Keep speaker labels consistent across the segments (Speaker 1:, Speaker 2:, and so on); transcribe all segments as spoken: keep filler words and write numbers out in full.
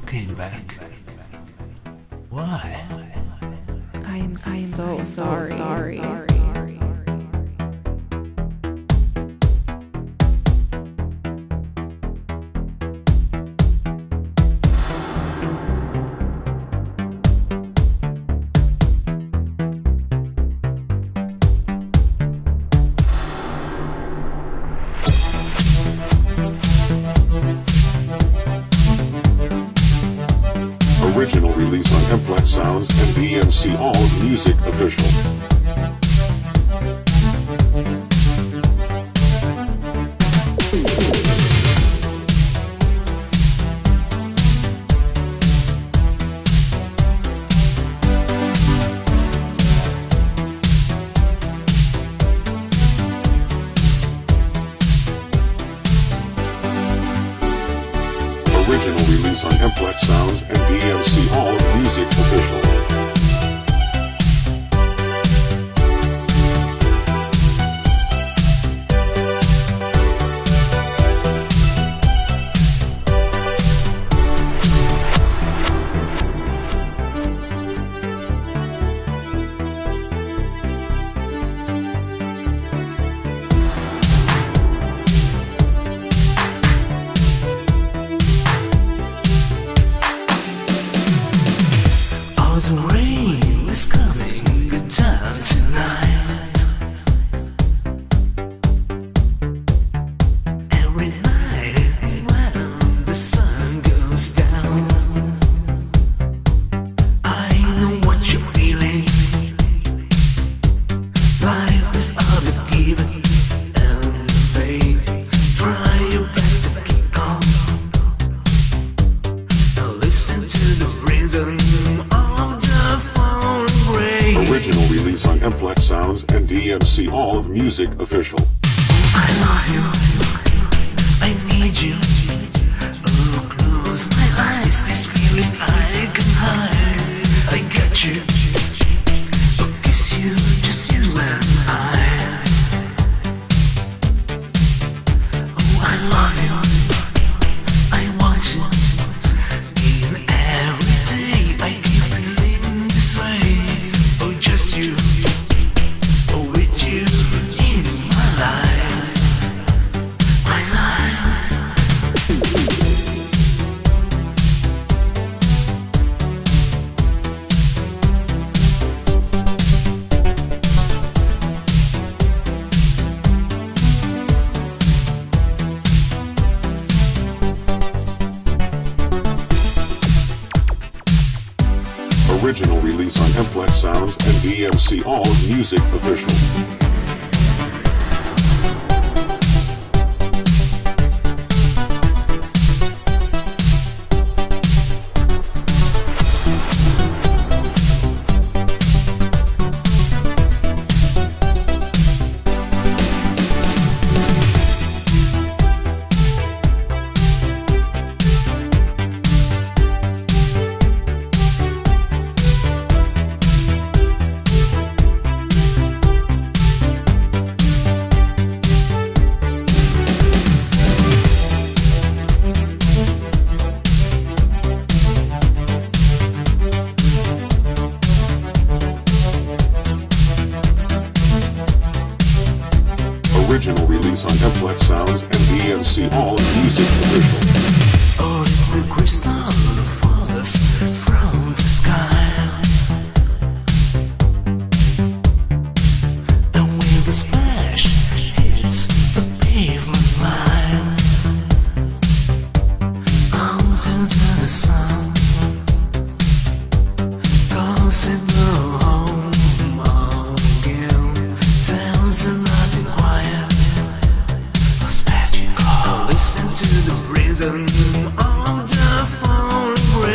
Speaker 1: came back. Why?
Speaker 2: I am I am so, so sorry. sorry. sorry.
Speaker 3: Original release on Complex Sounds and B M C All Music Official. Original release on Complex Sounds and B M C All Music Official.
Speaker 1: The rain is coming down tonight. Every night when the sun goes down, I know what you're feeling. Life is all the giving and take. Try your best to keep calm. Now listen to the rhythm.
Speaker 3: Original release on Complex Sounds and D M C All Music Official.
Speaker 1: I love you, I need you. Oh, close my eyes, this feeling I can hide. I got you, oh, kiss you, just you and I. Oh, I love you, I want you. In every day I keep feeling this way. Oh, just you, oh, with you in my life, my life.
Speaker 3: Original release on Complex Sounds and B M C All Music Official. Original release on Complex Sounds and B M C All Music Official.
Speaker 1: Oh, the crystal falls from the sky, and when the splash hits the pavement lines, out into the sun, causing the home again, dancing out in quiet. Listen to the rhythm of the phone.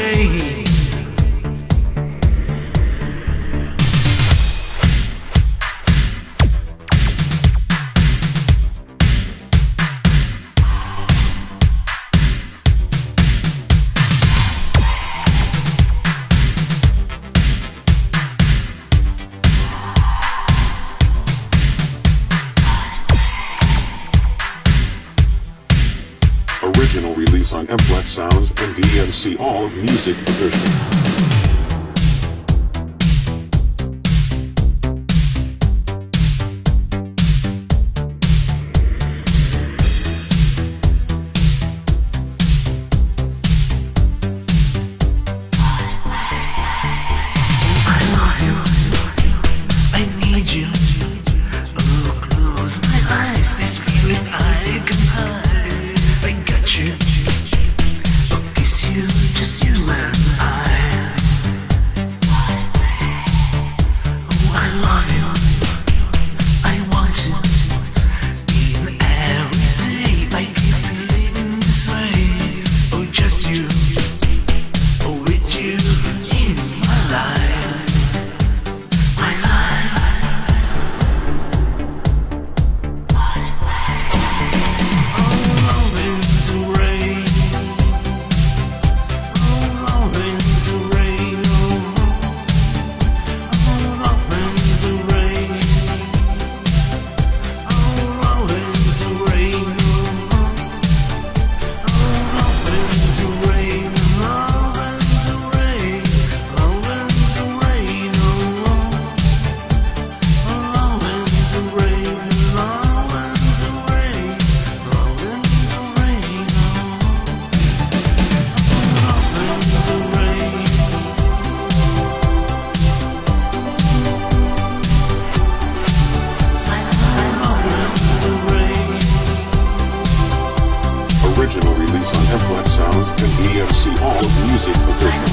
Speaker 3: Emplex Sounds and D M C All Music Division.
Speaker 1: Just you and I.
Speaker 3: Original release on Emplex Sounds and D M C All Music Division.